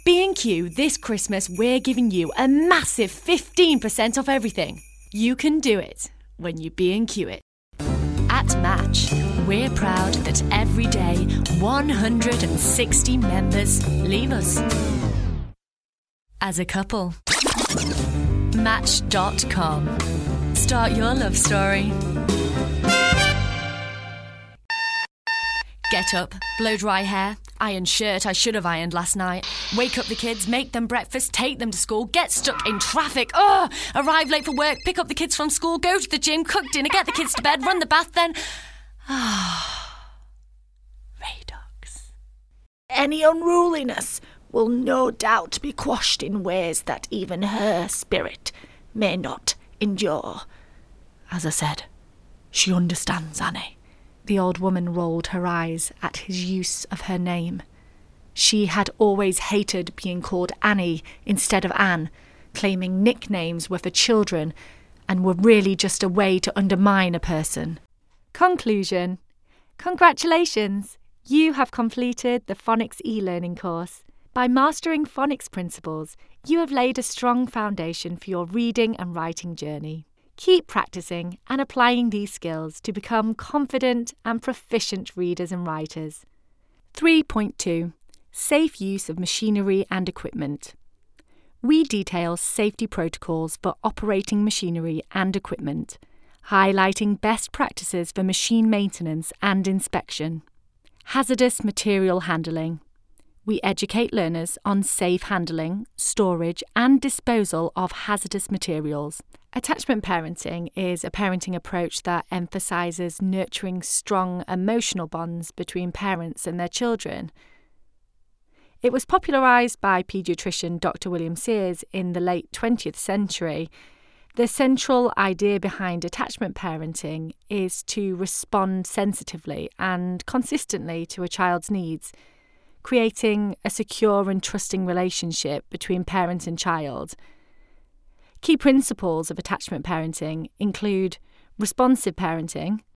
B&Q, this Christmas we're giving you a massive 15% off everything. You can do it when you B&Q it. At Match, we're proud that every day 160 members leave us. As a couple. Match.com. Start your love story. Get up, blow dry hair, iron shirt I should have ironed last night, wake up the kids, make them breakfast, take them to school, get stuck in traffic, arrive late for work, pick up the kids from school, go to the gym, cook dinner, get the kids to bed, run the bath, then... Radox. Any unruliness will no doubt be quashed in ways that even her spirit may not endure. As I said, she understands Annie. The old woman rolled her eyes at his use of her name. She had always hated being called Annie instead of Anne, claiming nicknames were for children and were really just a way to undermine a person. Conclusion. Congratulations! You have completed the Phonics e-learning course. By mastering phonics principles, you have laid a strong foundation for your reading and writing journey. Keep practicing and applying these skills to become confident and proficient readers and writers. 3.2. Safe use of machinery and equipment. We detail safety protocols for operating machinery and equipment, highlighting best practices for machine maintenance and inspection. Hazardous material handling. We educate learners on safe handling, storage, and disposal of hazardous materials. Attachment parenting is a parenting approach that emphasises nurturing strong emotional bonds between parents and their children. It was popularised by paediatrician Dr. William Sears in the late 20th century. The central idea behind attachment parenting is to respond sensitively and consistently to a child's needs, creating a secure and trusting relationship between parent and child. Key principles of attachment parenting include responsive parenting,